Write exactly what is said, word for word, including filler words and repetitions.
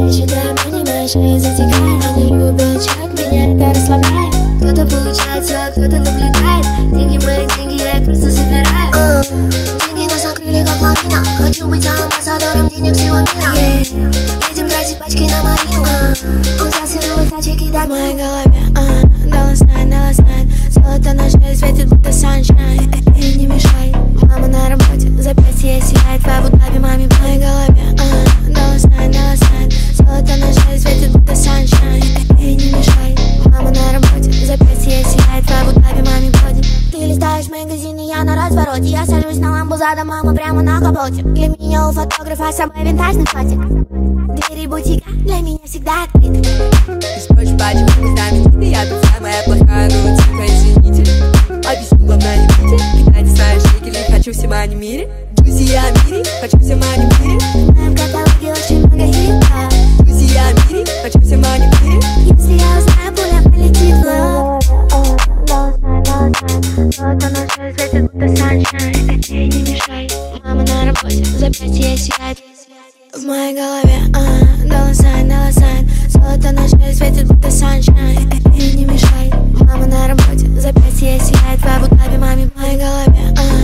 считаем, понимаешь, шея затекает. Они любят, как меня это расслабляет. Кто-то получается, кто-то наблюдает. Деньги мои, деньги я их просто собираю. uh, Деньги нас накрыли как лавина. Хочу быть амбассадором денег всего мира. yeah. Едем тратить пачки на Марину. uh, Он взял силовые тачки кидать в моей голове. uh, Доллар знает, доллар знает. Золото на шее светит, будто саншайн. Эй, не мешай, мама на работе. Запястье сияет в Абу-Даби, маме в моей голове. uh, Доллар знает, доллар знает. Золото на шее светит, будто саншайн. Эй, не мешай, мама на работе. Запястье сияет в Абу-Даби, маме в ходе. Ты листаешь магазины, я на развороте. Я сажусь на ламбу задом, мама прямо на капоте. Для меня у фотографа самый винтажный фотик. Двери бутика для меня всегда открыты. Ты спросишь, почему мы знамениты? Я тут самая плохая, ну тихо, извините. Объясню, главное не пейте. Кидайте свои шекели, хочу в Симане мире. Друзья мире, хочу в Симане мире. В моем каталоге очень много хитов. Друзья мире, хочу в Симане мире. Если я узнаю, пуля полетит в лоб. Золото на шее светит, будто саншайн. Эй, не мешай, мама на работе. Запястье сияет в моей голове. uh, Доллар сайн, доллар сайн. Золото на шее светит, будто саншайн. Эй, не мешай, мама на работе. Запястье сияет в Абу-Даби, маме в моей голове. uh,